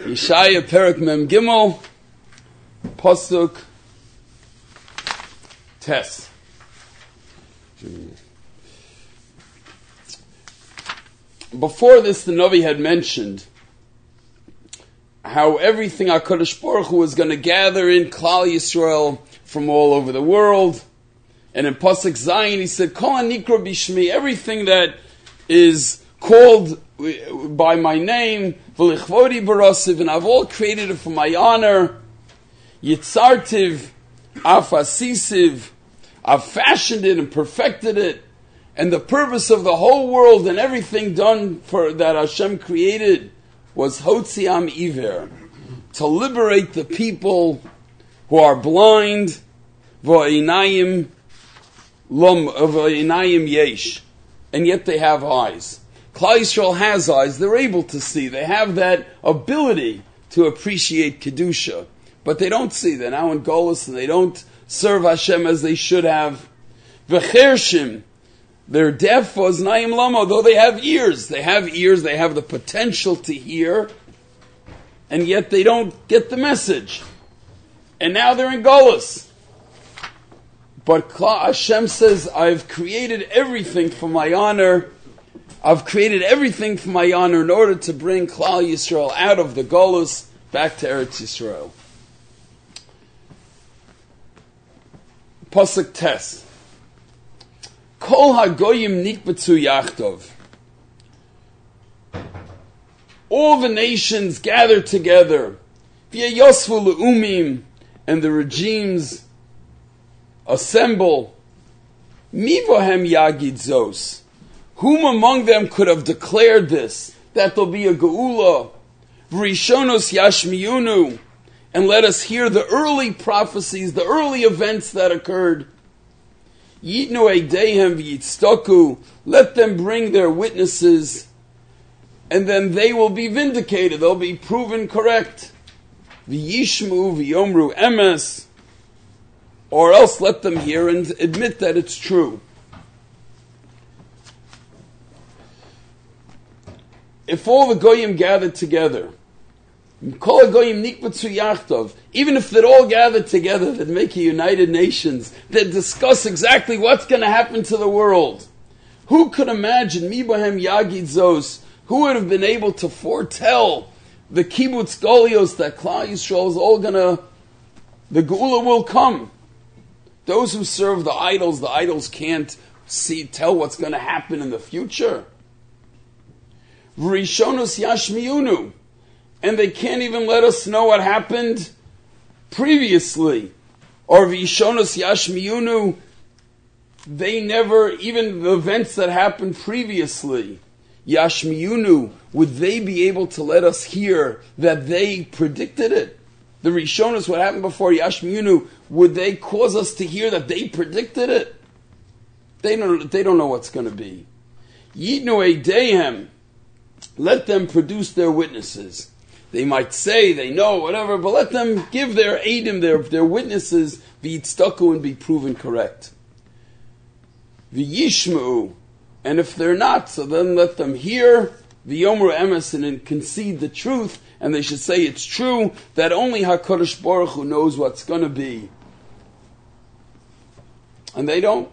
Yeshaya Perek Mem Gimel, Pasuk Tes. Before this, the Navi had mentioned how everything HaKadosh Baruch Hu was going to gather in Klal Yisrael from all over the world. And in Pasuk Zayin, he said, Kol Nikra Bishmi, everything that is called by my name, V'lichvodi barasiv, and I've all created it for my honor. Yitzartiv, Afasisiv, I've fashioned it and perfected it. And the purpose of the whole world and everything done for that Hashem created was Hotziam Iver, to liberate the people who are blind, V'inayim Yesh, and yet they have eyes. Klal Yisrael has eyes, they're able to see, they have that ability to appreciate Kedusha, but they don't see, they're now in Golus and they don't serve Hashem as they should have. V'chershim, they're deaf, Oznayim Lamo, though they have ears, they have the potential to hear, and yet they don't get the message. And now they're in Golus. But Hashem says, I've created everything for my honor. I've created everything for my honor in order to bring Klal Yisrael out of the Golus back to Eretz Yisrael. Pasuk Tes. Kol hagoyim nikbetzu yachtov. All the nations gather together. V'yosvu le'umim, and the regimes assemble. Mivohem yagid zos. Whom among them could have declared this, that there'll be a geula? V'rishonos yashmiyunu, and let us hear the early prophecies, the early events that occurred. Yitnu eidehem v'yitztoku, let them bring their witnesses, and then they will be vindicated, they'll be proven correct. V'yishmu v'yomru emes, or else let them hear and admit that it's true. If all the goyim gathered together, kol goyim nikbetzu yachtov, even if they'd all gathered together, they'd make a United Nations, they'd discuss exactly what's going to happen to the world. Who could imagine, mibohem yagid zos, who would have been able to foretell the kibbutz golios that Klal Yisrael is all gonna, the geula will come. Those who serve the idols can't tell what's going to happen in the future. V'rishonos yashmiyunu, and they can't even let us know what happened previously. Or v'rishonos yashmiyunu, they never, even the events that happened previously, yashmiyunu, would they be able to let us hear that they predicted it? The Rishonos, what happened before Yashmiyunu, would they cause us to hear that they predicted it? They don't know what's going to be. Yitnu eidehem, let them produce their witnesses. They might say they know, whatever, but let them give their eidim, their witnesses, v'yitztaku, and be proven correct. V'yishmu, and if they're not, so then let them hear, v'yomru emes, and concede the truth, and they should say it's true that only HaKadosh Baruch Hu knows what's going to be. And they don't.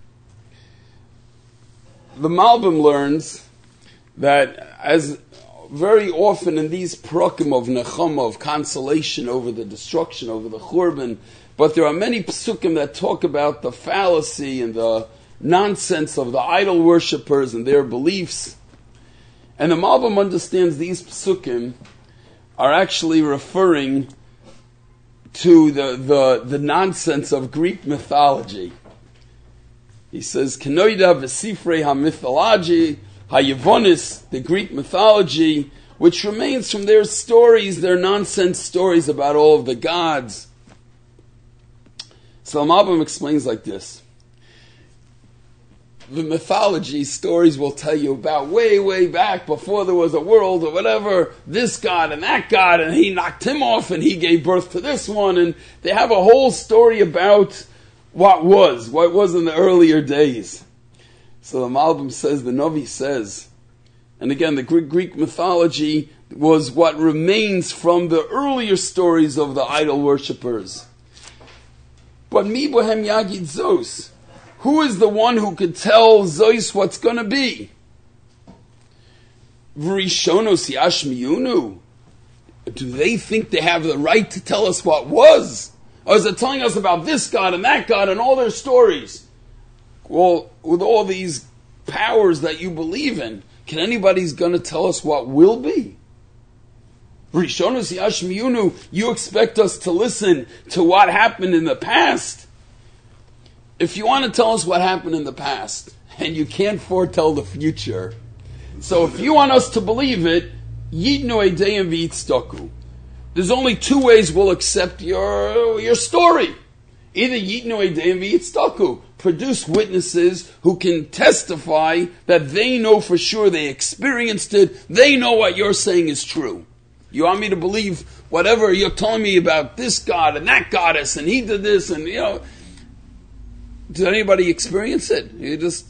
The Malbim learns that as very often in these prakim of nechama, of consolation over the destruction, over the churban, but there are many psukim that talk about the fallacy and the nonsense of the idol worshippers and their beliefs. And the Malbim understands these psukim are actually referring to the nonsense of Greek mythology. He says, Kenoida v'sifrei ha-mythology, ha-yevonis, the Greek mythology, which remains from their stories, their nonsense stories about all of the gods. So Malbim explains like this. The mythology stories will tell you about way back before there was a world or whatever, this god and that god, and he knocked him off and he gave birth to this one, and they have a whole story about what was in the earlier days. So the Malbim says, the Navi says, and again the Greek mythology was what remains from the earlier stories of the idol worshippers. But mi bohem yagid zos? Who is the one who could tell Zos what's going to be? V'rishonos yashmiyunu? Do they think they have the right to tell us what was? Or is it telling us about this God and that God and all their stories? Well, with all these powers that you believe in, can anybody's going to tell us what will be? Rishonos yashmiyunu, you expect us to listen to what happened in the past? If you want to tell us what happened in the past, and you can't foretell the future, so if you want us to believe it, yidnu eideyim v'yitzdaku. There's only two ways we'll accept your story. Either yidnu eideyim v'yitzdaku, produce witnesses who can testify that they know for sure, they experienced it, they know what you're saying is true. You want me to believe whatever you're telling me about this God and that goddess and he did this and, did anybody experience it? You just...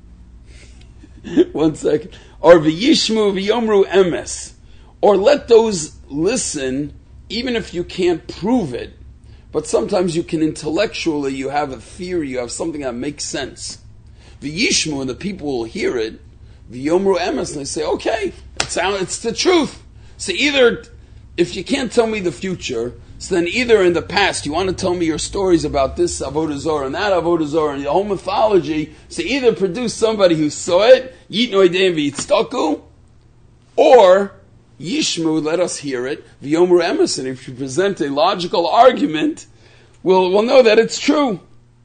1 second. Or v'yishmu v'yomru emes. Or let those listen, even if you can't prove it. But sometimes you can intellectually, you have a theory, you have something that makes sense. V'yishmu, and the people will hear it. V'yomru emes, and they say, okay, it's the truth. So either, if you can't tell me the future, so then either in the past you want to tell me your stories about this Avodah Zarah and that Avodah Zarah and the whole mythology, so either produce somebody who saw it, Yitnu Eideyim V'yitzdaku, or Yishmu, let us hear it, V'yomru emes, and if you present a logical argument, we'll know that it's true.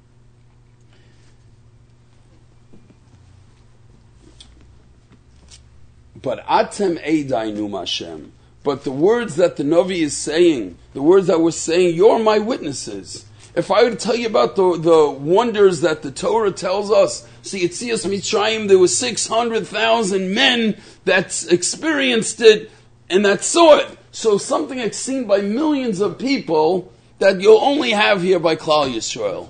But Atem Eidainu Hashem. But the words that the Navi is saying, the words that we're saying, you're my witnesses. If I were to tell you about the wonders that the Torah tells us, see, at Yetzias Mitzrayim, there were 600,000 men that experienced it and that saw it. So something that's seen by millions of people that you'll only have here by Klal Yisrael.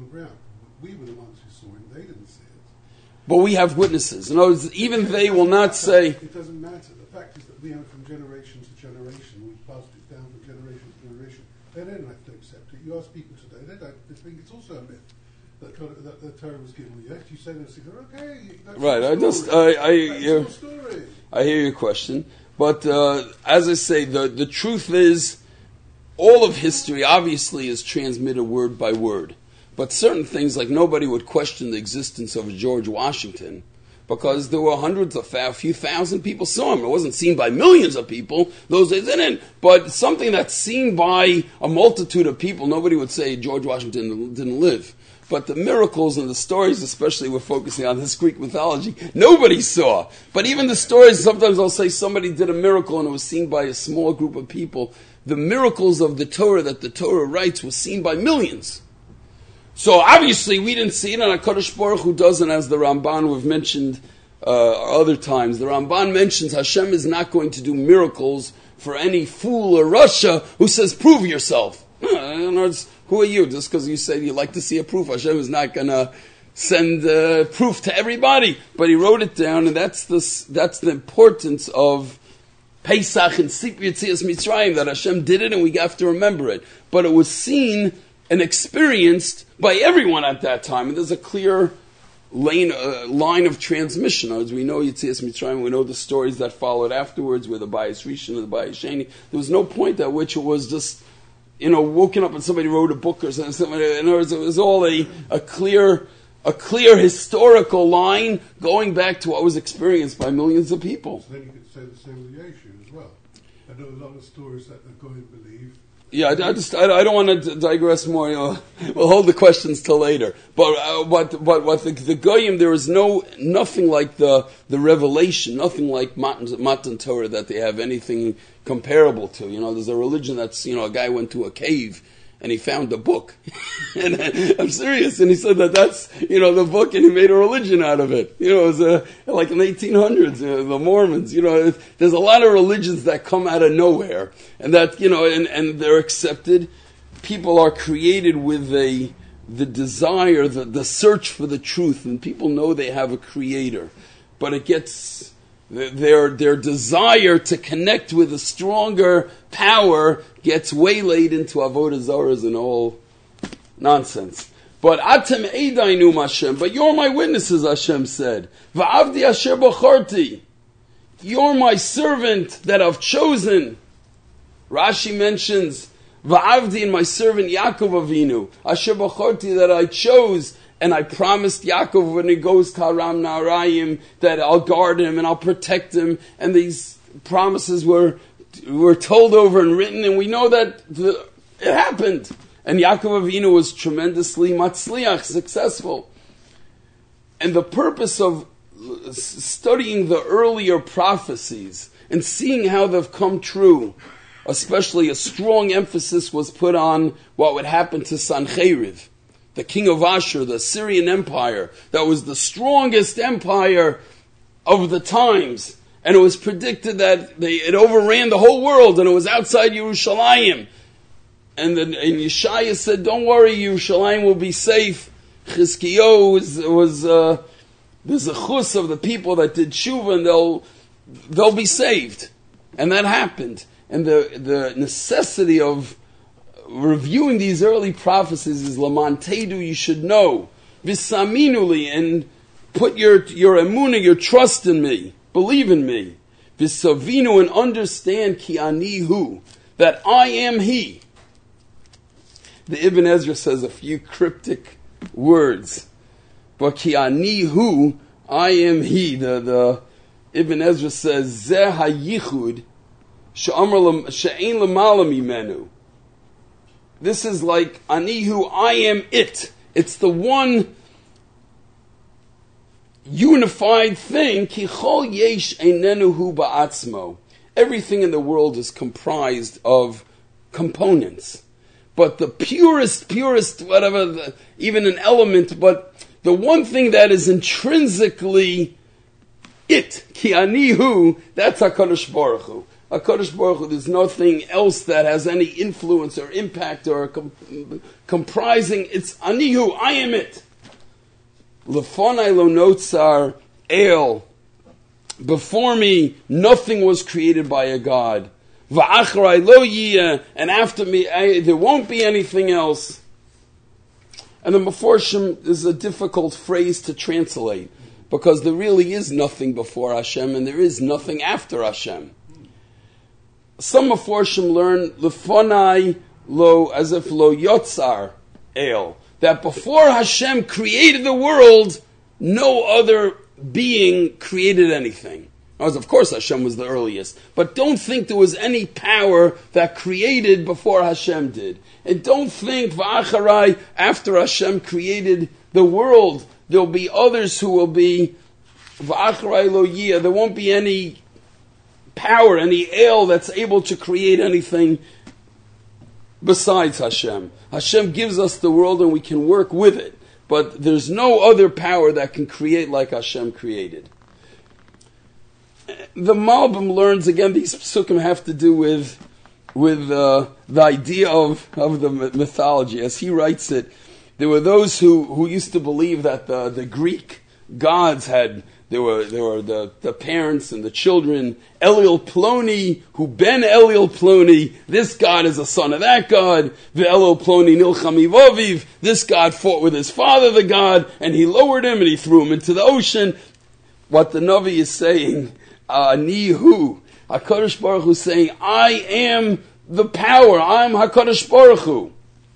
We were the ones who saw it, they didn't see it. But we have witnesses. In other words, even they will not say... It doesn't matter. The fact is that we have from generation to generation, we've passed it down from generation to generation. They don't have to accept it. You ask people today, they think it's also a myth that the Torah was given you. You say those things, okay, that's right, your story. I hear your question. But as I say, the truth is, all of history obviously is transmitted word by word. But certain things, like nobody would question the existence of George Washington, because there were a few thousand people saw him. It wasn't seen by millions of people. Those days didn't. But something that's seen by a multitude of people, nobody would say George Washington didn't live. But the miracles and the stories, especially we're focusing on this Greek mythology, nobody saw. But even the stories, sometimes I'll say somebody did a miracle and it was seen by a small group of people. The miracles of the Torah that the Torah writes was seen by millions. So obviously we didn't see it, and HaKadosh Baruch Hu doesn't, as the Ramban we've mentioned other times. The Ramban mentions Hashem is not going to do miracles for any fool or Rasha who says, prove yourself. In other words, who are you? Just because you say you like to see a proof, Hashem is not going to send proof to everybody. But he wrote it down, and that's the importance of Pesach and Yetzias Mitzrayim, that Hashem did it and we have to remember it. But it was seen and experienced by everyone at that time. And there's a clear line of transmission. As we know Yetzias Mitzrayim, we know the stories that followed afterwards with the Bayis Rishon and the Bayis Sheni. There was no point at which it was just, woken up and somebody wrote a book or something. In other words, it was all a clear historical line going back to what was experienced by millions of people. So then you could say the same with Yeshu as well. I know a lot of stories that the Goyim believe. Yeah, I don't want to digress more. We'll hold the questions till later. But what the Goyim, there is nothing like the revelation, nothing like Matan Torah that they have anything comparable to. There's a religion that's, a guy went to a cave and he found a book. And I'm serious. And he said that's, the book, and he made a religion out of it. It was like in the 1800s, the Mormons. There's a lot of religions that come out of nowhere. And that, and they're accepted. People are created with the desire, the search for the truth. And people know they have a creator. But it gets their desire to connect with a stronger power gets waylaid into avodah zaras and all nonsense. But atem eidainu Hashem, but you're my witnesses, Hashem said. Va'avdi asher bacharti, you're my servant that I've chosen. Rashi mentions Va'avdi, and my servant Yaakov Avinu, asher bacharti, that I chose, and I promised Yaakov when he goes to Aram Naharaim that I'll guard him and I'll protect him. And these promises were told over and written, and we know that it happened. And Yaakov Avinu was tremendously matzliach, successful. And the purpose of studying the earlier prophecies and seeing how they've come true, especially a strong emphasis was put on what would happen to Sancheriv, the king of Ashur, the Assyrian Empire, that was the strongest empire of the times. And it was predicted that it overran the whole world, and it was outside Yerushalayim. And Yeshaya said, don't worry, Yerushalayim will be safe. Chizkiyahu was there's a chus of the people that did tshuva, and they'll be saved. And that happened. And the necessity of reviewing these early prophecies is Laman Tedu, you should know. Visaminuli, and put your emunah, your trust in me. Believe in me. Visavinu, and understand ki ani hu, that I am he. The Ibn Ezra says a few cryptic words. But ki ani hu, I am he. The Ibn Ezra says, Zeh ha-yichud, she'ein l'mala mimenu. This is like Anihu, I am it. It's the one unified thing. Ki chol yesh einenu hu ba'atzmo. Everything in the world is comprised of components. But the purest, whatever, even an element, but the one thing that is intrinsically it, ki anihu, that's HaKadosh Baruch Hu. HaKadosh Baruch Hu, there's nothing else that has any influence or impact or comprising. It's Anihu, I am it. Lefonai lo notzar el. Before me, nothing was created by a God. Va'achrai lo yiyah, and after me, there won't be anything else. And the Meforshim is a difficult phrase to translate, because there really is nothing before Hashem, and there is nothing after Hashem. Some Meforshim learn lefonai lo, as if lo yotzar el, that before Hashem created the world, no other being created anything. Of course Hashem was the earliest, but don't think there was any power that created before Hashem did. And don't think va'acharai, after Hashem created the world, there'll be others who will be va'acharai lo yiyah. There won't be any power, any el that's able to create anything besides Hashem. Hashem gives us the world and we can work with it, but there's no other power that can create like Hashem created. The Malbim learns, again, these psukim have to do with the idea of the mythology. As he writes it, there were those who used to believe that the Greek gods had, there were the parents and the children, Eliel Ploni, who ben Eliel Ploni, this god is a son of that god, Ve'eliel Ploni nilcham ivaviv, this god fought with his father, the god, and he lowered him and he threw him into the ocean. What the Navi is saying, Nihu, HaKadosh Baruch Hu is saying, I am the power, I am HaKadosh Baruch Hu.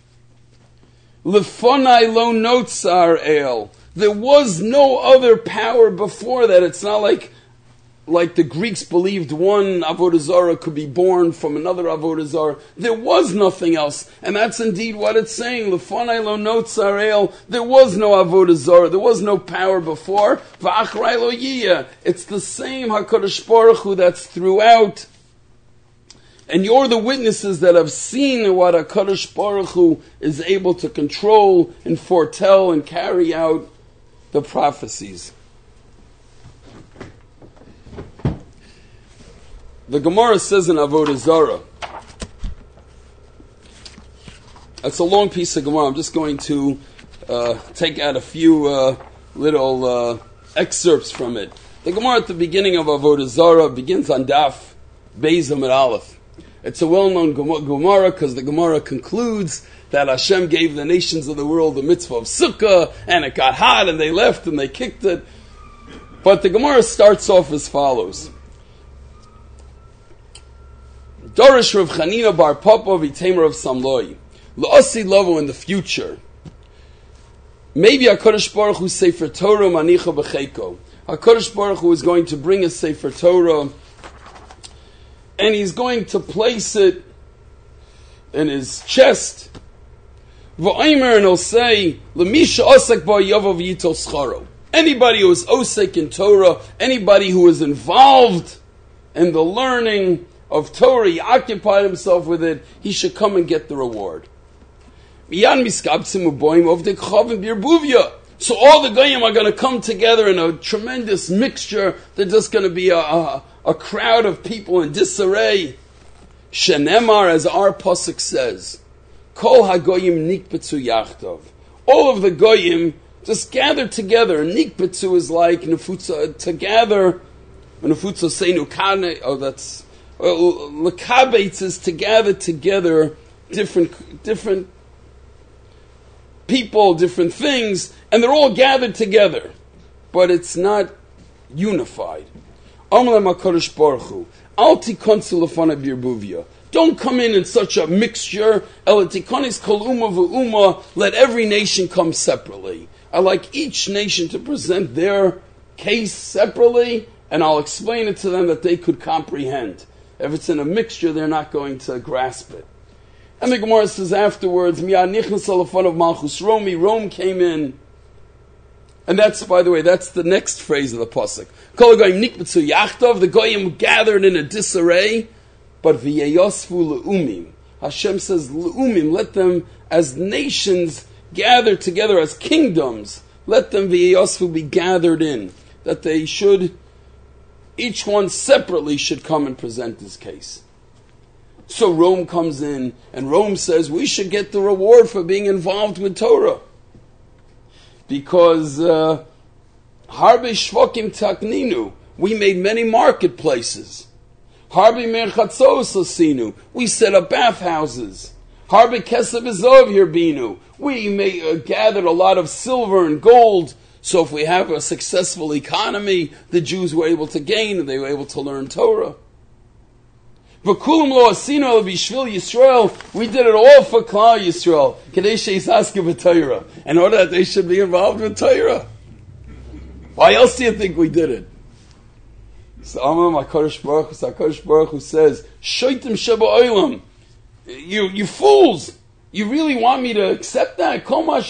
Lefonai lo notzar el. There was no other power before that. It's not like the Greeks believed one Avodah Zarah could be born from another Avodah Zarah. There was nothing else. And that's indeed what it's saying. Lefonai lo notzar el. There was no Avodah Zarah. There was no power before. Va'achrai lo yiyah. It's the same HaKadosh Baruch Hu that's throughout. And you're the witnesses that have seen what HaKadosh Baruch Hu is able to control and foretell and carry out the prophecies. The Gemara says in Avodah Zarah, it's a long piece of Gemara. I'm just going to take out a few little excerpts from it. The Gemara at the beginning of Avodah Zarah begins on Daf Beis Amud Aleph. It's a well-known Gemara because the Gemara concludes that Hashem gave the nations of the world the mitzvah of Sukkah, and it got hot, and they left, and they kicked it. But the Gemara starts off as follows. Dorish Rav Chanina bar Papa v'Tamer of Samloi. L'osi lovo in the future. Maybe HaKadosh Baruch Hu Sefer Torah manicha b'cheiko. HaKadosh Baruch Hu is going to bring a Sefer Torah, and he's going to place it in his chest. V'aymer, and he'll say, L'misha osek ba yavav yitol scharo. Anybody who is osek in Torah, anybody who is involved in the learning of Torah, he occupied himself with it, he should come and get the reward. So all the Goyim are going to come together in a tremendous mixture. They're just going to be a crowd of people in disarray. Shenemar, as our pasuk says, Kol hagoyim nikbetzu yachtov. All of the Goyim just gather together. Nikbetzu is like nefutza, to gather. Nefutza seinu kane. Oh, that's lekabetz is to gather together different people, different things, and they're all gathered together, but it's not unified. Don't come in such a mixture. Let every nation come separately. I like each nation to present their case separately, and I'll explain it to them that they could comprehend. If it's in a mixture, they're not going to grasp it. And the Gemara says afterwards, Rome came in. And that's, by the way, that's the next phrase of the pasuk. The Goyim gathered in a disarray, but v'yeyosfu le'umim. Hashem says, le'umim, let them as nations gather together, as kingdoms, let them v'yeyosfu be gathered in. That they should, each one separately should come and present his case. So Rome comes in, and Rome says, we should get the reward for being involved with Torah. Because, Harbe Shvokim Takninu, we made many marketplaces. Harbe Merchatzos Asinu, we set up bathhouses. Harbe Kesav Izov Hirbinu, we gathered a lot of silver and gold. So if we have a successful economy, the Jews were able to gain, and they were able to learn Torah. We did it all for Klal Yisrael, in order that they should be involved with Torah. Why else do you think we did it? So HaKadosh Baruch Hu says, Shoitim Sheba Olam, you fools, you really want me to accept that?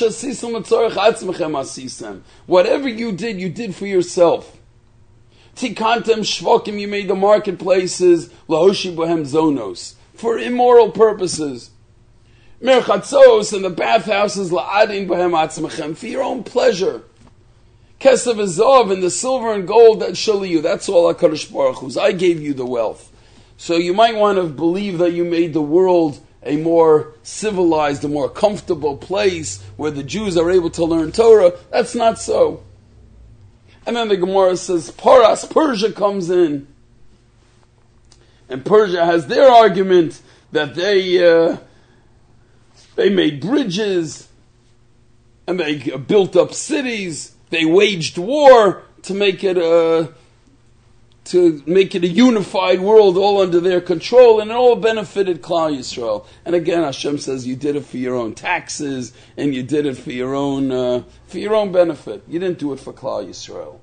Whatever you did for yourself. Tikantem shvokim, you made the marketplaces, lahoshi bohem zonos, for immoral purposes. Merchatzos, and the bathhouses, la'adin bohem atzmechem, for your own pleasure. Kesav azov, and the silver and gold, that shaliyu, that's all HaKadosh Baruch Hu's. I gave you the wealth. So you might want to believe that you made the world a more civilized, a more comfortable place, where the Jews are able to learn Torah. That's not so. And then the Gemara says, Persia comes in. And Persia has their argument that they made bridges, and they built up cities. They waged war to make it a unified world, all under their control, and it all benefited Klal Yisrael. And again, Hashem says, you did it for your own taxes, and you did it for your own benefit. You didn't do it for Klal Yisrael.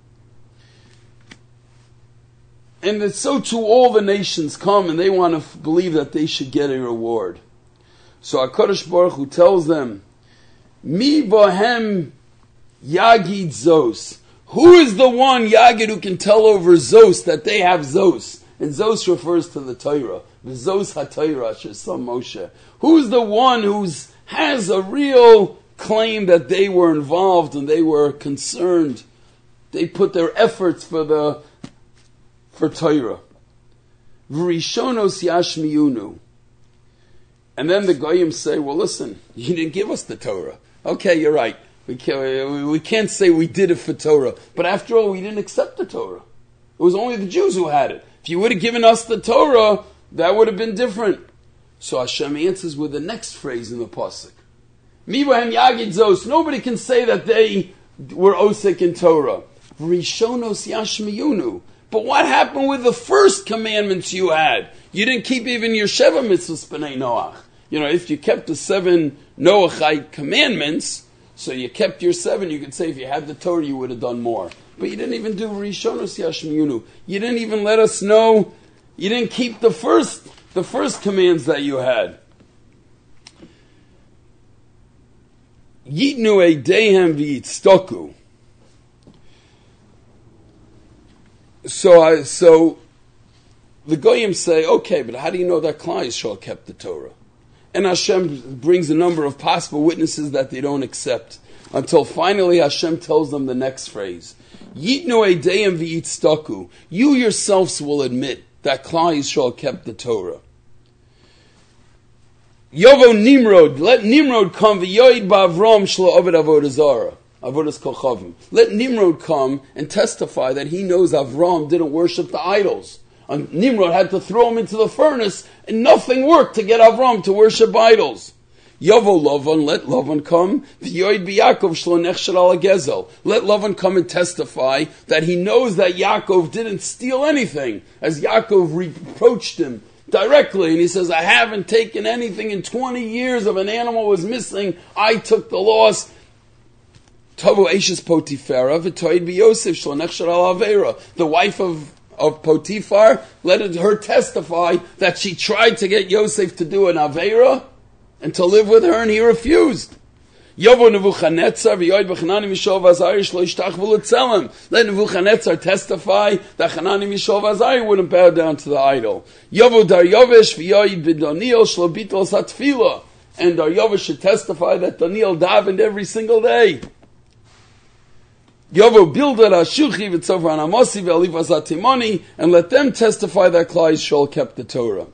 And so too, all the nations come, and they want to believe that they should get a reward. So HaKadosh Baruch Hu tells them, Mi bohem yagid zos. Who is the one, Yagid, who can tell over Zos that they have Zos? And Zos refers to the Torah. The Zos HaTorah, Shesam Moshe. Who's the one who has a real claim that they were involved and they were concerned? They put their efforts for Torah. V'rishonos yashmiyunu. And then the Goyim say, well, listen, you didn't give us the Torah. Okay, you're right. We can't say we did it for Torah. But after all, we didn't accept the Torah. It was only the Jews who had it. If you would have given us the Torah, that would have been different. So Hashem answers with the next phrase in the pasuk. Mibahem Yagid Zos. Nobody can say that they were osek in Torah. Rishonos Yashmiyunu. But what happened with the first commandments you had? You didn't keep even your Sheva mitzvahs b'nei Noach. If you kept the 7 Noachite commandments, so you kept your 7, you could say if you had the Torah, you would have done more. But you didn't even do Rishonos Yashmiyunu. You didn't even let us know. You didn't keep the first commands that you had. Yitnu eidehem v'yitztoku. So the Goyim say, okay, but how do you know that Klal Yisrael kept the Torah? And Hashem brings a number of possible witnesses that they don't accept. Until finally Hashem tells them the next phrase. Yitnu eidehem v'yitztoku. You yourselves will admit that Klal Yisrael kept the Torah. Yovo Nimrod, let Nimrod come v'yoid ba'avram shlo oved avodah zara, avodas kochavim. Let Nimrod come and testify that he knows Avram didn't worship the idols. And Nimrod had to throw him into the furnace, and nothing worked to get Avram to worship idols. Yovo Lavan, let Lavan come v'yoid b'Yakov shlo nechshar al gezel. Let Lavan come and testify that he knows that Yaakov didn't steal anything, as Yaakov reproached him directly, and he says, I haven't taken anything in 20 years. Of an animal was missing, I took the loss. Tavu Eishes Potifera v'toid b'Yosef shlo nechshar al avera. The wife of Potiphar, let her testify that she tried to get Yosef to do an avera and to live with her, and he refused. Yovo Nebuchadnezzar v'yoid b'Chanani Mishael v'Azari shlo yishtach v'lutzelem. Let Nebuchadnezzar testify that Chanani Mishael v'Azari wouldn't bow down to the idol. Yovo Daryovesh v'yoid b'Daniel shlo bitol satfila. And Daryovesh should testify that Daniel davened every single day. Yovo Bildad Ashuchi v'Tzofran Amosi v'Elifaz Atimoni, and let them testify that Klal Yisrael kept the Torah.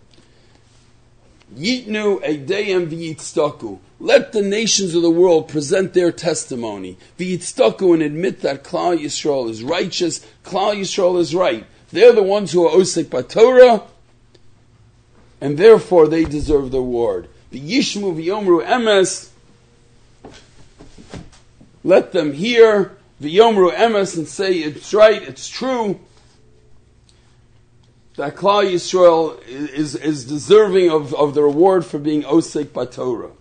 Yitnu eidehem v'yitztaku. Let the nations of the world present their testimony. V'yitztaku, and admit that Klal Yisrael is righteous. Klal Yisrael is right. They're the ones who are osek b'Torah, and therefore they deserve the reward. V'yishmu v'yomru emes. Let them hear v'yomru emes and say it's right, it's true. That Klal Yisrael is deserving of the reward for being osek b'Torah.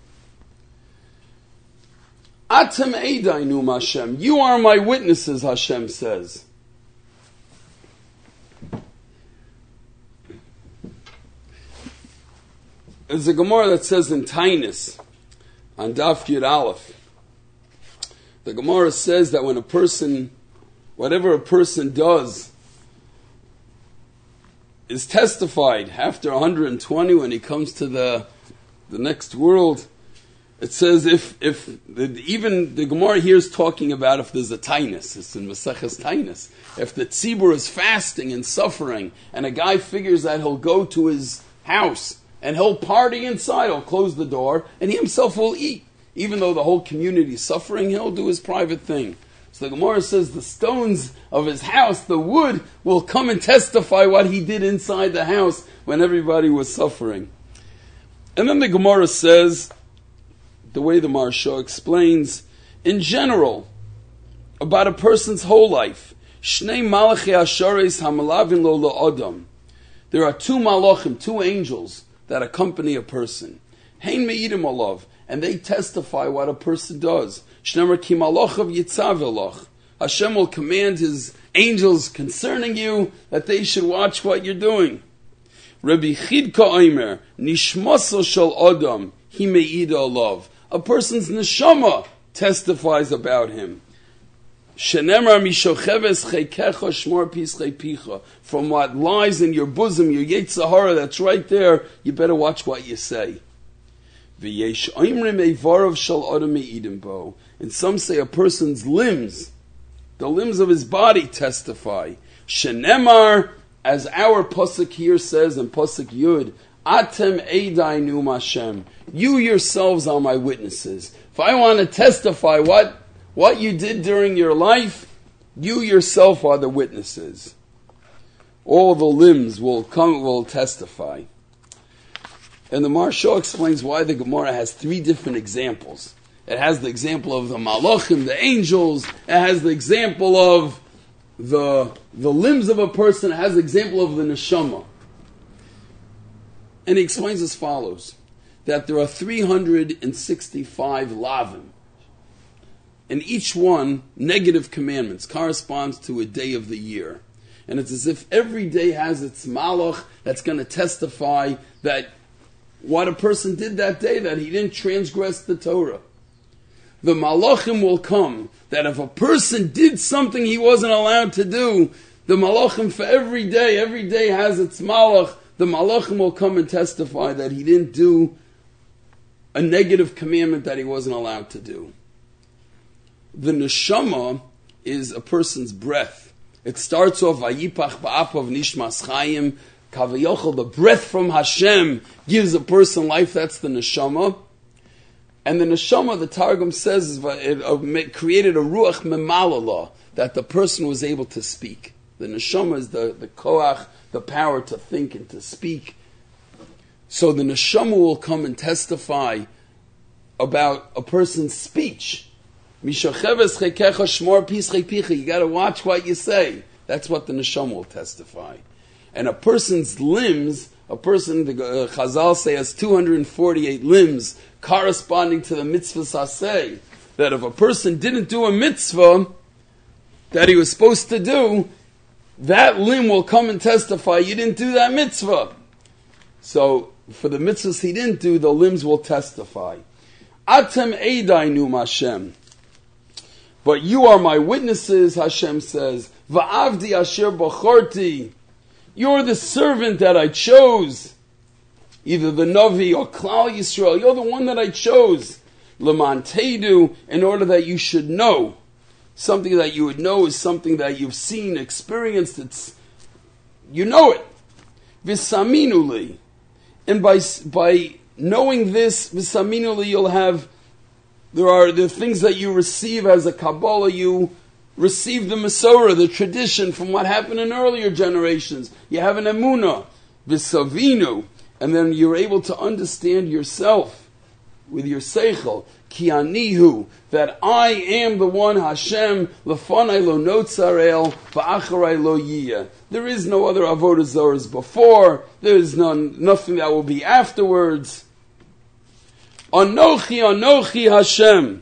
Atem eidainu Hashem. You are my witnesses, Hashem says. There's a Gemara that says in Tainus, on Daf Yud Aleph, the Gemara says that when whatever a person does, is testified after 120 when he comes to the next world. It says even the Gemara here is talking about if there's a tainus. It's in Maseches Tainus. If the tzibur is fasting and suffering, and a guy figures that he'll go to his house and he'll party inside, he'll close the door, and he himself will eat. Even though the whole community is suffering, he'll do his private thing. So the Gemara says the stones of his house, the wood, will come and testify what he did inside the house when everybody was suffering. And then the Gemara says, the way the Maharsha explains, in general, about a person's whole life, Shnei Malachi Ashares Hamalavin Lo La'odam. There are 2 malachim, 2 angels that accompany a person. Hein Me'idim Olav, and they testify what a person does. Shnemer Ki Malachav Yitzav Elach. Hashem will command His angels concerning you that they should watch what you're doing. Rabbi Chidka Omer, Nishmaso Shel Adam, Hi Me'ida Olav. A person's neshama testifies about him. Shenemar mishocheves cheikecha shmor pischei picha. From what lies in your bosom, your yetzer hara, that's right there, you better watch what you say. V'yesh oimrim eivarav shel adam me'idim bo. And some say a person's limbs, the limbs of his body testify. Shenemar, as our pasuk here says in pasuk Yud, Atem eidainu Hashem. You yourselves are my witnesses. If I want to testify what What you did during your life, you yourself are the witnesses. All the limbs will testify. And the Maharsha explains why the Gemara has 3 different examples. It has the example of the malachim, the angels. It has the example of the limbs of a person. It has the example of the neshama. And he explains as follows, that there are 365 lavim. And each one, negative commandments, corresponds to a day of the year. And it's as if every day has its malach that's going to testify that what a person did that day, that he didn't transgress the Torah. The malachim will come, that if a person did something he wasn't allowed to do, the malachim for every day has its malach, the malachim will come and testify that he didn't do a negative commandment that he wasn't allowed to do. The neshama is a person's breath. It starts off, Vayipach ba'apav nishmas chayim, kavayochel, the breath from Hashem gives a person life, that's the neshama. And the neshama, the Targum says, it created a ruach memalala, that the person was able to speak. The neshama is the koach, the power to think and to speak. So the neshama will come and testify about a person's speech. You got to watch what you say. That's what the neshama will testify. And a person's limbs, the Chazal say has 248 limbs corresponding to the mitzvah saseh. That if a person didn't do a mitzvah that he was supposed to do, that limb will come and testify, you didn't do that mitzvah. So for the mitzvahs he didn't do, the limbs will testify. Atem eidainu Hashem. But you are my witnesses, Hashem says. Va'avdi asher bacharti. You're the servant that I chose. Either the Navi or Klal Yisrael. You're the one that I chose. Leman teidu, in order that you should know. Something that you would know is something that you've seen, experienced. You know it. V'saminuli. And by knowing this, v'saminuli, you'll have... There are the things that you receive as a Kabbalah. You receive the Masorah, the tradition from what happened in earlier generations. You have an Emunah, V'savinu, and then you're able to understand yourself with your Seichel, Ki anihu, that I am the one, Hashem, Lefanai lo notzarel, V'acharai lo yiyah. There is no other Avodah Zorahs before, there is nothing that will be afterwards. Anochi Hashem.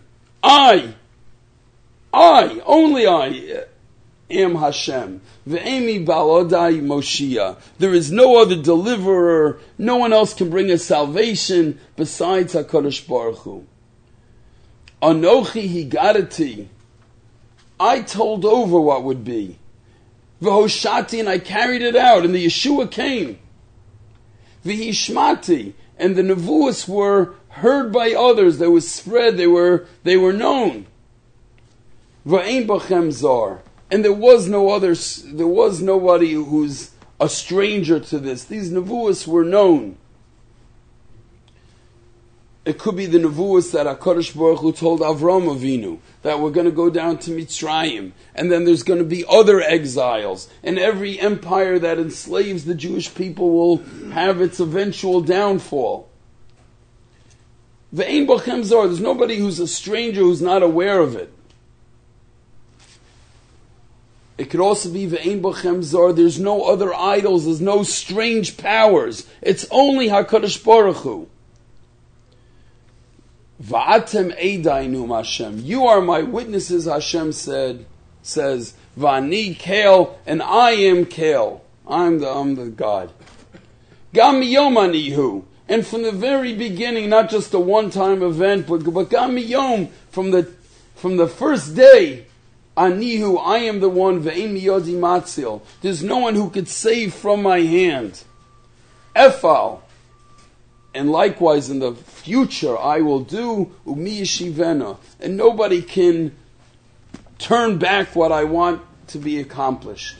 Only I am Hashem. Ve'emi balodai Moshiach. There is no other deliverer. No one else can bring us salvation besides HaKadosh Baruch Hu. Anochi higadati. I told over what would be. V'hoshati, and I carried it out, and the Yeshua came. V'hishmati, and the nevuos were heard by others, they were spread, they were known. Va'ein bachem zar, and there was nobody who's a stranger to this. These nevuos were known. It could be the nevuos that HaKadosh Baruch Hu told Avram Avinu, that we're going to go down to Mitzrayim, and then there's going to be other exiles, and every empire that enslaves the Jewish people will have its eventual downfall. Ve'ein bachem zar, there's nobody who's a stranger who's not aware of it. It could also be ve'ein bachem zar, there's no other idols, there's no strange powers. It's only HaKadosh Baruch Hu. Va'atem eidainu Hashem. You are my witnesses, Hashem says, Va'ani Kel, and I am Kel. I'm the God. Gam miyom anihu. And from the very beginning, not just a one-time event, but gam miyom, from the first day, anihu, I am the one, ve'ein miyodi matzil. There's no one who could save from my hand. Efal. And likewise in the future I will do umi yeshivena, and nobody can turn back what I want to be accomplished.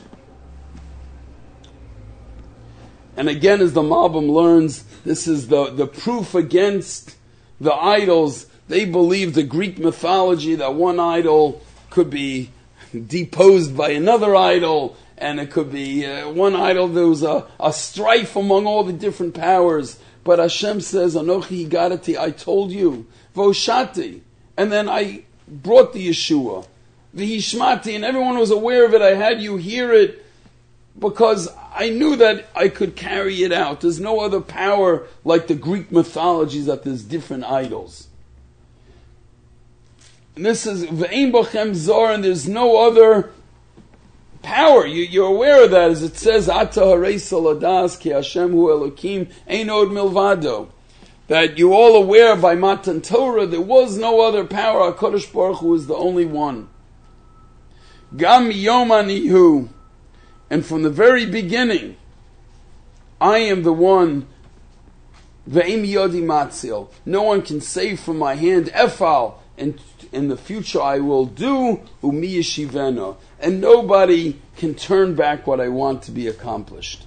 And again, as the Malbim learns, this is the proof against the idols They believed the Greek mythology that one idol could be deposed by another idol, and it could be one idol. There was a strife among all the different powers. But Hashem says, Anochi Higadati, I told you, Voshati, and then I brought the Yeshua, Vihishmati, and everyone was aware of it. I had you hear it because I knew that I could carry it out. There's no other power like the Greek mythologies that there's different idols. And this is Ve'ein Bochem Zor, and there's no other power. You're aware of that, as it says, Ata Harei Saladas Ki Hashem Hu Elokim Ein Od Milvado. That you're all aware by Matan Torah, there was no other power. HaKadosh Baruch Hu is the only one. Gam Yom Anihu, and from the very beginning, I am the one. Ve'im Yodi Matzil. No one can save from my hand. Efal, and in the future I will do Umi Yeshivena, and nobody can turn back what I want to be accomplished.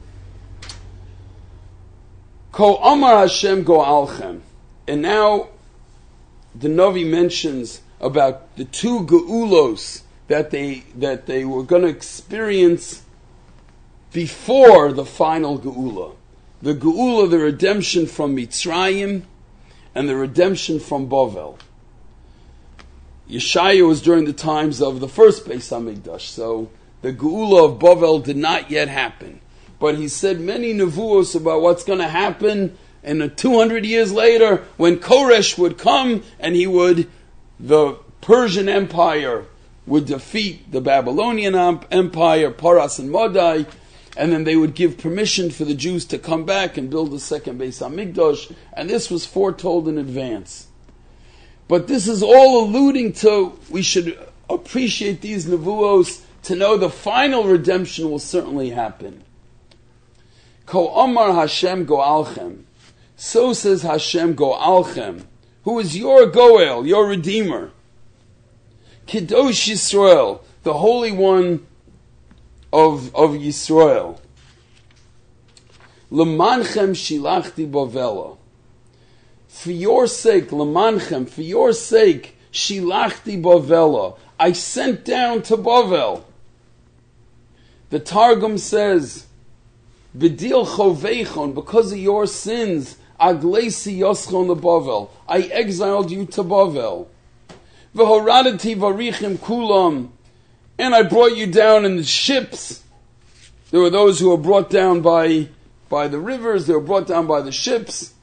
Ko Amar Hashem Go'alchem. And now the Navi mentions about the two Geulos that they were going to experience before the final Geula. The Geula, the redemption from Mitzrayim, and the redemption from Bavel. Yeshaya was during the times of the first Beis HaMikdash, so the Geula of Bavel did not yet happen. But he said many nevuos about what's going to happen, and 200 years later, when Koresh would come, and the Persian Empire would defeat the Babylonian Empire, Paras and Madai, and then they would give permission for the Jews to come back and build the second Beis HaMikdash, and this was foretold in advance. But this is all alluding to, we should appreciate these nevuos to know the final redemption will certainly happen. Ko Amar Hashem Go'alchem. So says Hashem Go'alchem, who is your Goel, your Redeemer. Kedosh Yisrael, the Holy One of Yisrael. L'manchem shilachti bavela. For your sake, l'manchem, for your sake, shilachti bavela. I sent down to Bavel. The Targum says, B'dil choveichon, because of your sins, aglesi yoschon leBavel. I exiled you to Bavel. V'horadati varichim kulam, and I brought you down in the ships. There were those who were brought down by the rivers. They were brought down by the ships.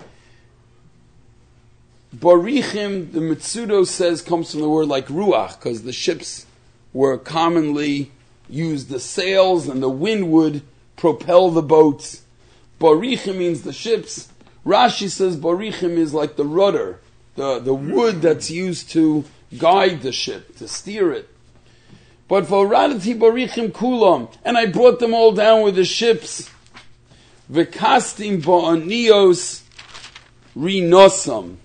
Barichim, the Mitsudo says, comes from the word like ruach, because the ships were commonly used the sails, and the wind would propel the boats. Barichim means the ships. Rashi says Barichim is like the rudder, the wood that's used to guide the ship, to steer it. But Voradati Barichim Kulam, and I brought them all down with the ships. V'kastim ba'anios rinosam.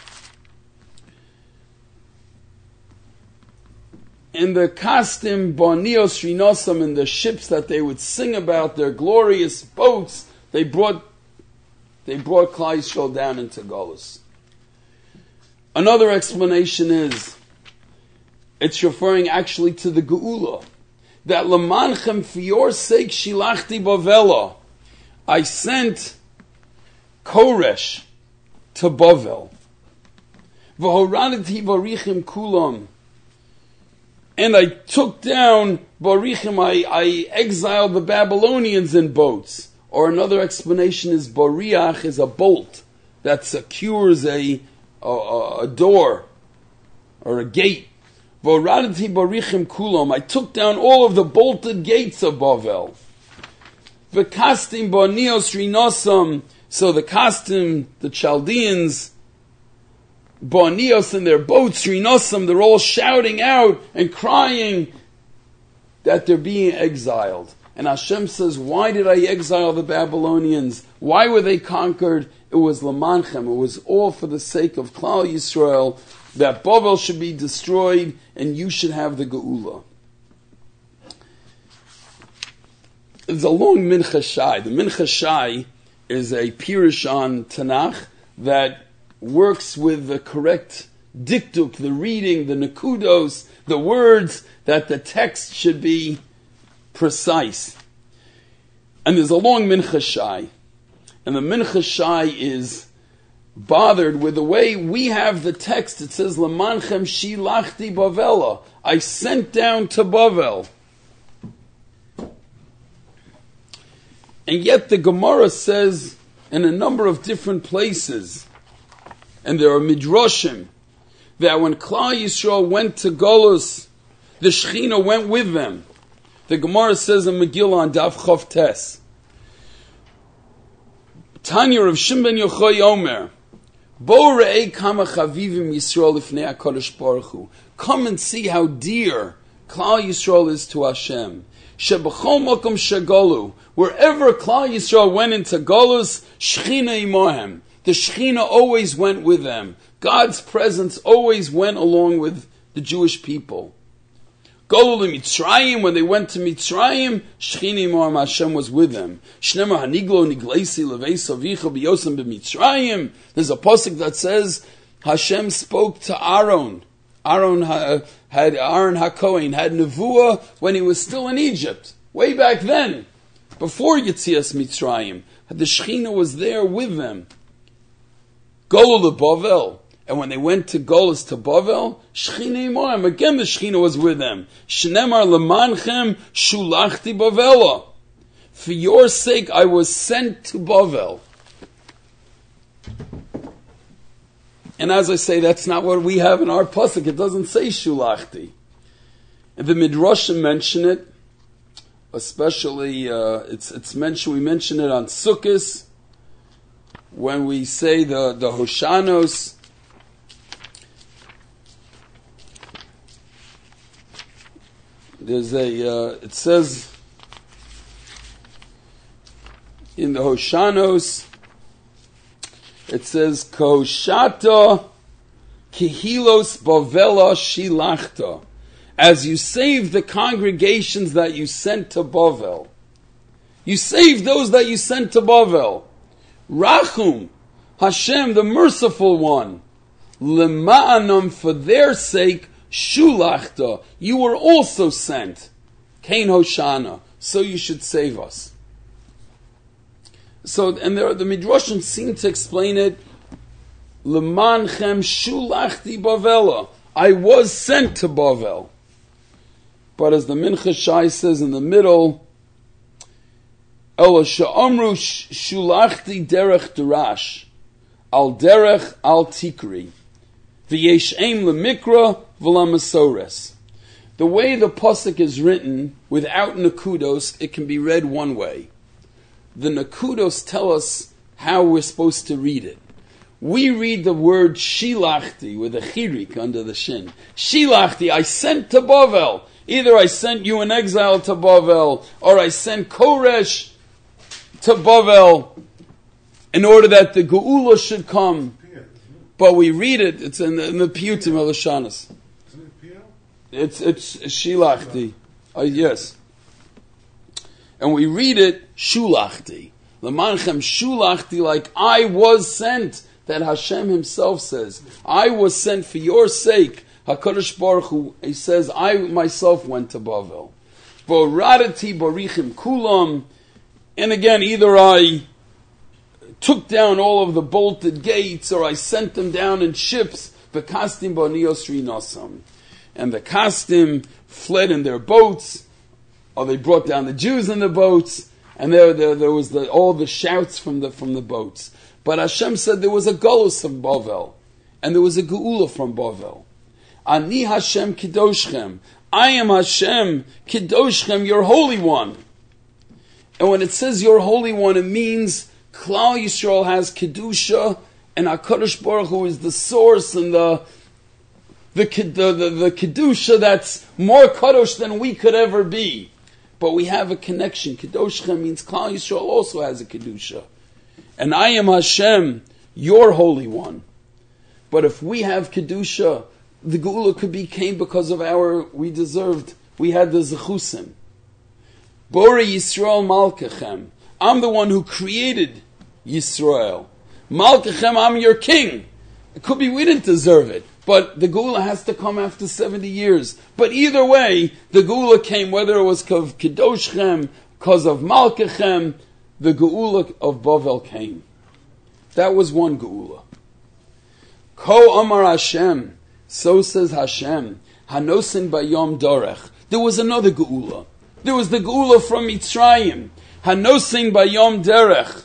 In the kastim ba'anios rinosam, in the ships that they would sing about, their glorious boats, they brought Klal Yisrael down into Golus. Another explanation is, it's referring actually to the Geula. That Lamanchem, for your sake, Shilachti Bavela. I sent Koresh to Bavel. V'horadati Barichim Kulam. And I took down Barichim, I exiled the Babylonians in boats. Or another explanation is Bariach is a bolt that secures a door or a gate. Voradati barichim kulam. I took down all of the bolted gates of Bavel. V'kastim ba'anios rinosam. So the Kastim, the Chaldeans, ba'anios in their boats, rinosam, they're all shouting out and crying that they're being exiled. And Hashem says, why did I exile the Babylonians? Why were they conquered? It was Lamanchem. It was all for the sake of Klal Yisrael, that Bavel should be destroyed and you should have the Geula. It's a long Mincha Shai. The Mincha Shai is a Pirush on Tanakh that works with the correct diktuk, the reading, the nekudos, the words, that the text should be precise. And there's a long mincha shai. And the mincha shai is bothered with the way we have the text. It says, Lamanchem shilachti Bavela. I sent down to Bavel. And yet the Gemara says in a number of different places, and there are midrashim, that when Klal Yisrael went to Golus, the Shechina went with them. The Gemara says in Megillah on Daf Chav Tes, Tanya of Shimon ben Yochai Omer, Bo re'ei kama chavivim Yisrael lifnei HaKadosh Baruch Hu. Come and see how dear Klal Yisrael is to Hashem. Shebachol makom shegolu. Wherever Klal Yisrael went into Golus, Shechina imohem. The Shechina always went with them. God's presence always went along with the Jewish people. Golul Mitzrayim, when they went to Mitzrayim, Shechina imohem, Hashem was with them. Shnemar haniglo nigleisi leveis avicha biyosem b'Mitzrayim. There's a pasuk that says Hashem spoke to Aaron. Aaron HaKohen had nevuah when he was still in Egypt, way back then, before Yetzias Mitzrayim. The Shechina was there with them. Golul Bavel, and when they went to Golus to Bavel, Shechina imohem, again the Shechina was with them. Shnemar lemanchem shulachti Bavela. For your sake I was sent to Bavel. And as I say, that's not what we have in our pasuk. It doesn't say shulachti. And the midrashim mention it, especially it's mentioned. We mention it on Sukkos when we say the Hoshanos. There's it says in the Hoshanos, it says, Koshata kihilos bavela shilachta. As you saved the congregations that you sent to Bavel. You saved those that you sent to Bavel. Rachum, Hashem, the merciful one. Lema'anam, for their sake, shulachta. You were also sent. Kain Hoshana. So you should save us. So, and the Midrashim seem to explain it. Lemanchem shulachti Bavela. I was sent to Bavel. But as the Mincha Shai says in the middle, Ela she'amru shulachti derech derash, al derech al tikri, v'yesh aim lemikra v'lamasores. The way the pasuk is written, without nekudos, it can be read one way. The nekudos tell us how we're supposed to read it. We read the word shilachti with a chirik under the shin. Shilachti, I sent to Bavel. Either I sent you in exile to Bavel, or I sent Koresh to Bavel in order that the Geula should come. But we read it, it's in the Piyutim of Lashanas. It's shilachti. Yes. And we read it shulachti. Lemanchem shulachti, like I was sent. That Hashem himself says, I was sent for your sake. HaKadosh Baruch Hu, he says, I myself went to Bavel. Voradati barichim kulam. And again, either I took down all of the bolted gates, or I sent them down in ships. V'kastim b'nios rinasam. And the kastim fled in their boats, or they brought down the Jews in the boats, and there was all the shouts from the boats. But Hashem said there was a Golus of Bavel, and there was a Geula from Bavel. Ani Hashem Kedoshchem. I am Hashem Kedoshchem, your Holy One. And when it says your Holy One, it means Klal Yisrael has Kedusha, and HaKadosh Baruch Hu is the source and the Kedusha that's more Kadosh than we could ever be. But we have a connection. Kedoshchem means Klal Yisrael also has a Kedusha. And I am Hashem, your Holy One. But if we have Kedusha, the Geula came because of we had the Zechusim. Borei Yisrael Malkachem. I'm the one who created Yisrael. Malkachem, I'm your king. It could be we didn't deserve it, but the Geula has to come after 70 years. But either way, the Geula came, whether it was because of Kedoshchem, because of Malkechem, the Geula of Bavel came. That was one Geula. Ko Amar Hashem, so says Hashem, Hanosin Bayom Dorech. There was another Geula. There was the Geula from Mitzrayim. Hanosin Bayom Derech.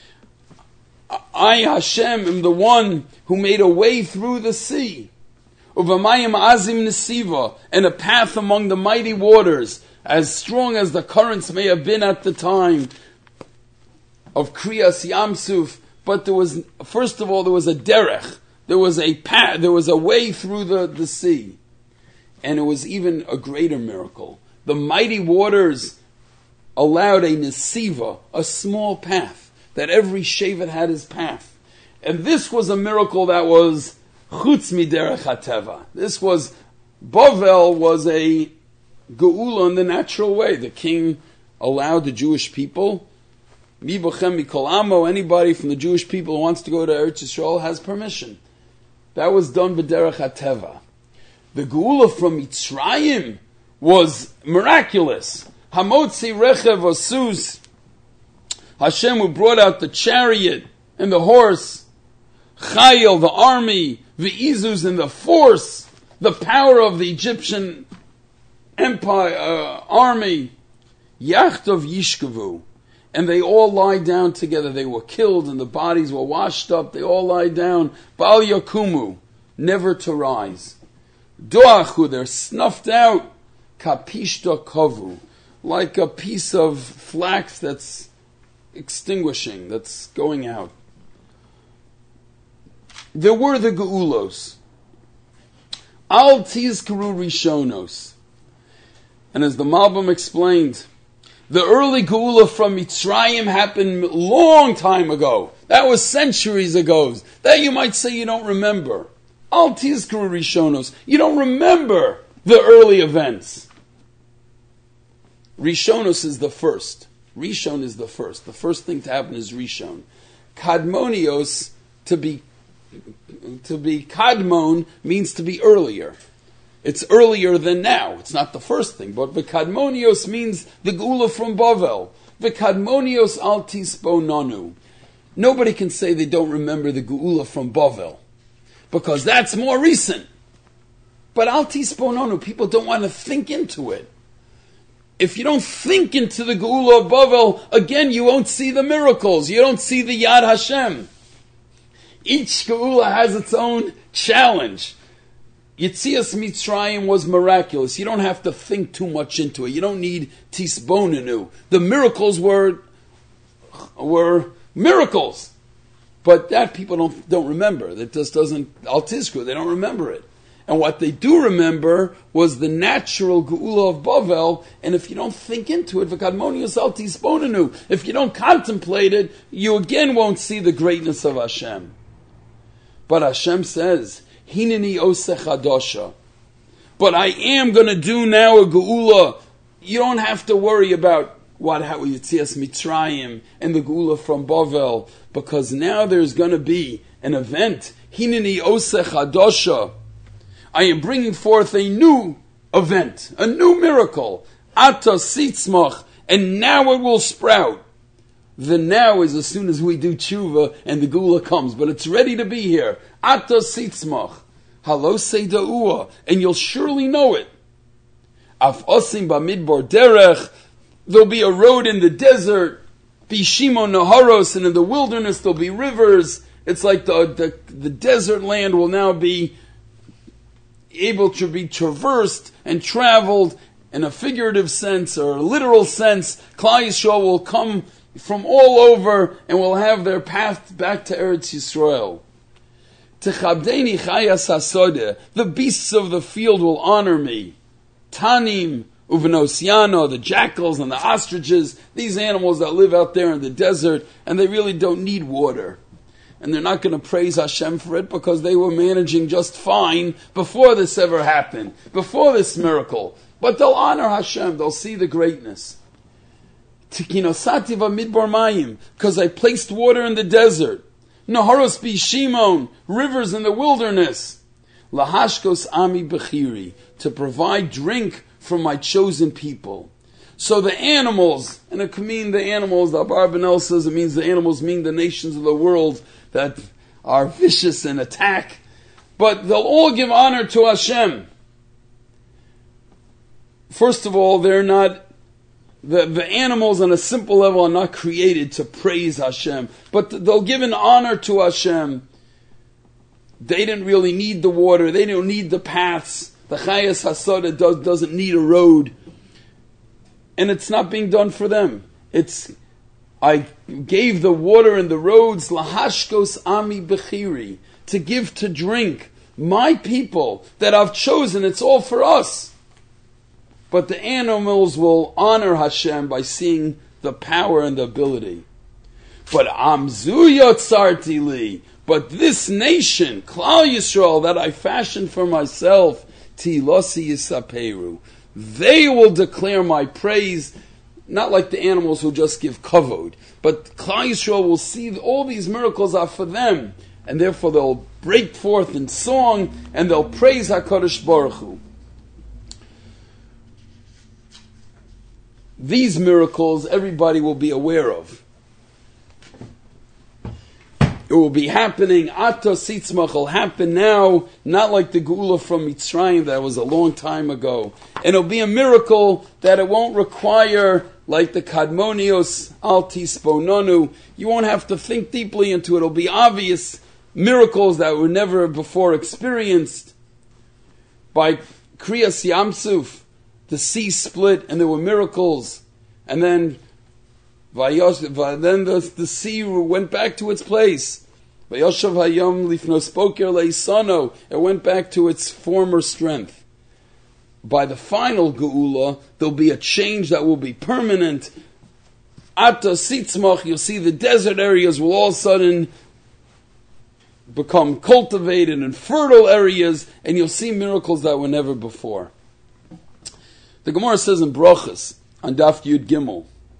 I, Hashem, am the one who made a way through the sea. Uvamayim Azim Nesiva, and a path among the mighty waters, as strong as the currents may have been at the time of Kriyas Yamsuf. But there was, first of all, there was a derech. There was a path, there was a way through the sea. And it was even a greater miracle. The mighty waters allowed a nesiva, a small path, that every shevet had his path. And this was a miracle that was chutz miderech hateva. This was, Bavel was a geula in the natural way. The king allowed the Jewish people, mibochem mikol amo, anybody from the Jewish people who wants to go to Eretz Yisrael has permission. That was done b'derech hateva. The geula from Mitzrayim was miraculous. Hamotzi rechev osus, Hashem who brought out the chariot and the horse, Chayil, the army, Ve'izuz, and the force, the power of the Egyptian empire, army, Yachtov Yishkavu, and they all lie down together. They were killed and the bodies were washed up. They all lie down. Bal Yakumu, never to rise. Doachu, they're snuffed out. Kapishta Kovu, like a piece of flax that's extinguishing, that's going out. There were the Geulos. Al Tizkaru Rishonos. And as the Malbim explained, the early Geula from Mitzrayim happened a long time ago. That was centuries ago. That you might say you don't remember. Al Tizkaru Rishonos. You don't remember the early events. Rishonos is the first. Rishon is the first. The first thing to happen is Rishon. Kadmonios, to be Kadmon means to be earlier. It's earlier than now. It's not the first thing, but V'Kadmonios means the Geula from Bavel. V'Kadmonios al tispo nonu. Nobody can say they don't remember the Geula from Bavel, because that's more recent. But al tispo nonu, people don't want to think into it. If you don't think into the Geula of Bavel, again, you won't see the miracles. You don't see the Yad Hashem. Each Geula has its own challenge. Yitzias Mitzrayim was miraculous. You don't have to think too much into it. You don't need Tisbonenu. The miracles were miracles. But that people don't remember. That just doesn't, Al Tizku, they don't remember it. And what they do remember was the natural Geula of Bavel, and if you don't think into it, V'kadmonius al tisbonenu, if you don't contemplate it, you again won't see the greatness of Hashem. But Hashem says, Hineni osech hadosha. But I am going to do now a Geula. You don't have to worry about how Yitzias Mitzrayim and the Geula from Bavel, because now there's going to be an event. Hineni osech hadosha. I am bringing forth a new event, a new miracle. Ata sitzmach, and now it will sprout. The now is as soon as we do tshuva and the Geula comes, but it's ready to be here. Ata sitzmach, halo seida'ua, and you'll surely know it. Af osim bamidbar derech, there'll be a road in the desert. Bishimo naharos, and in the wilderness there'll be rivers. It's like the desert land will now be able to be traversed and traveled in a figurative sense or a literal sense. Klal Yisrael will come from all over and will have their path back to Eretz Yisrael. Techabdeni chayas hasodeh, the beasts of the field will honor me. Tanim uvenosiano, the jackals and the ostriches, these animals that live out there in the desert, and they really don't need water. And they're not going to praise Hashem for it because they were managing just fine before this ever happened, before this miracle. But they'll honor Hashem, they'll see the greatness. Tikinosati v'midbar mayim, because I placed water in the desert. Naharos bi Shimon, rivers in the wilderness. Lahashkos ami bechiri, to provide drink for my chosen people. So the animals, and it can mean the animals, the Abarbanel says it means the animals mean the nations of the world that are vicious and attack. But they'll all give honor to Hashem. First of all, they're not, the animals on a simple level are not created to praise Hashem, but they'll give an honor to Hashem. They didn't really need the water, they don't need the paths. The Chayas Hasada doesn't need a road. And it's not being done for them. I gave the water and the roads, lahashkos ami bechiri, to give to drink my people that I've chosen. It's all for us. But the animals will honor Hashem by seeing the power and the ability. But amzu yotzarti li, but this nation, Klal Yisrael, that I fashioned for myself, tilosi yisaperu, they will declare my praise, not like the animals who just give kavod, but Klal Yisrael will see all these miracles are for them, and therefore they'll break forth in song and they'll praise HaKadosh Baruch Hu. These miracles everybody will be aware of. It will be happening. Ato Sitzmach will happen now, not like the Geula from Mitzrayim that was a long time ago. And it'll be a miracle that it won't require, like the Kadmonios Al Tispononu. You won't have to think deeply into it. It'll be obvious miracles that were never before experienced. By Kriyas Yamsuf, the sea split and there were miracles. And then the sea went back to its place. Vayoshav hayom lifnos boker leisano. It went back to its former strength. By the final geula, there'll be a change that will be permanent. Ata sitzmach, you'll see the desert areas will all of a sudden become cultivated and fertile areas, and you'll see miracles that were never before. The Gemara says in Brachas, on Daf Yud Gimel,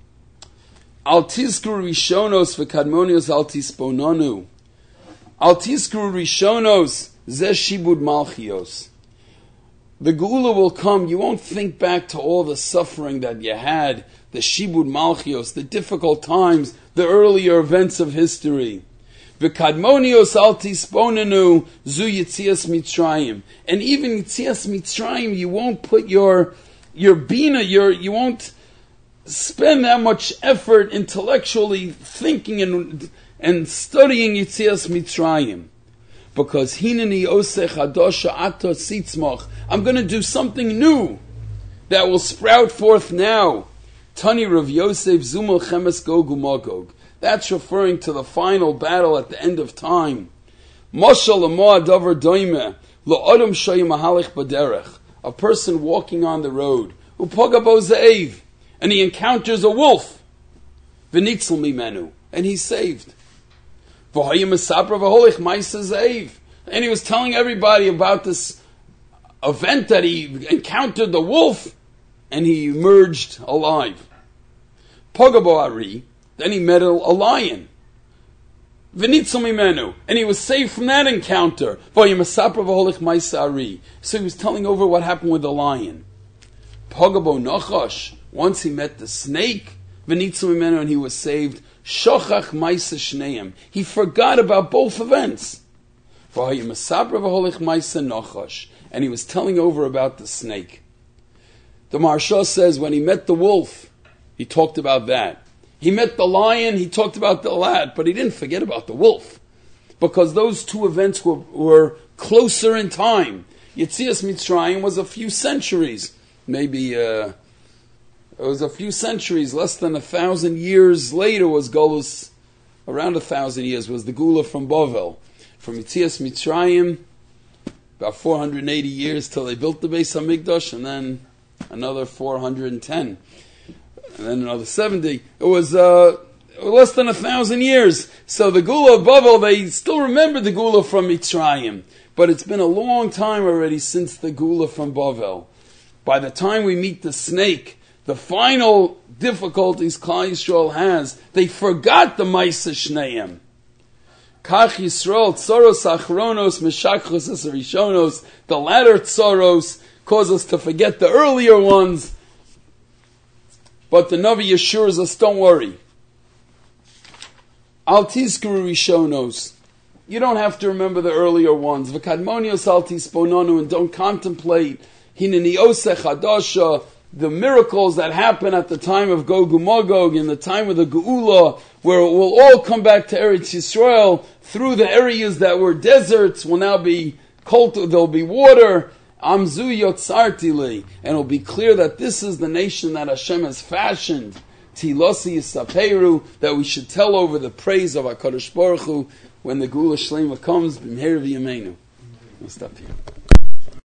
Al tizkru rishonos v'kadmonios al tispononu. Al tizkru rishonos zeh shibud malchios. The Geula will come, you won't think back to all the suffering that you had, the shibud malchios, the difficult times, the earlier events of history. V'kadmonios al tispononu zu yitzias Mitzrayim. And even yitzias Mitzrayim, you won't put your bina, you won't spend that much effort intellectually thinking and studying Yitzias Mitzrayim. Because Hineni Oseh Chadosha Ato Sitzmach, I'm going to do something new that will sprout forth now. Tani Rav Yosef Zumel Chemes Gog Umagog. That's referring to the final battle at the end of time. Moshel Amo Adavar Doime Lo Adam Shoyim Mahalich Baderech. A person walking on the road, Upagabo Ze'ev, and he encounters a wolf, V'nitzel mimenu, and he's saved. V'hoyim esapra v'holich ma'isa Ze'ev, and he was telling everybody about this event that he encountered the wolf, and he emerged alive. Pagabo Ari, then he met a lion. V'nitzel mimenu, and he was saved from that encounter. V'hoyim esapra v'holich ma'isa Ari. So he was telling over what happened with the lion. Pagabo Nachash, once he met the snake, v'nitzel mimenu, and he was saved. Shochach ma'isa shneim, he forgot about both events. V'hoyim esapra v'holich ma'isa Nachash, and he was telling over about the snake. The Maharsha says when he met the wolf, he talked about that. He met the lion, he talked about the lad, but he didn't forget about the wolf. Because those two events were closer in time. Yetzias Mitzrayim was a few centuries. Maybe it was a few centuries, less than 1,000 years later was Golus, around 1,000 years was the Geula from Bavel. From Yetzias Mitzrayim, about 480 years till they built the Beis HaMikdash, and then another 410. And then another 70. It was less than 1,000 years. So the Geula of Bavel, they still remember the Geula from Mitzrayim. But it's been a long time already since the Geula from Bavel. By the time we meet the snake, the final difficulties Klal Yisrael has, they forgot the Ma'isa Shneim. Kach Yisrael tzoros achronos meshakchos es rishonos. The latter tzoros cause us to forget the earlier ones. But the Navi assures us, don't worry. Al tizkuru rishonos. You don't have to remember the earlier ones. V'kadmonios al tispononu, and don't contemplate hineni osech hadasha, the miracles that happen at the time of Gog u'Magog, in the time of the Geula, where it will all come back to Eretz Yisrael through the areas that were deserts, will now be cold, there'll be water. Amzu yotzartile, and it'll be clear that this is the nation that Hashem has fashioned. Tilosi yisaperu, that we should tell over the praise of HaKadosh Baruch Hu when the Geula Shlema comes. B'mher v'yameinu. We'll stop here.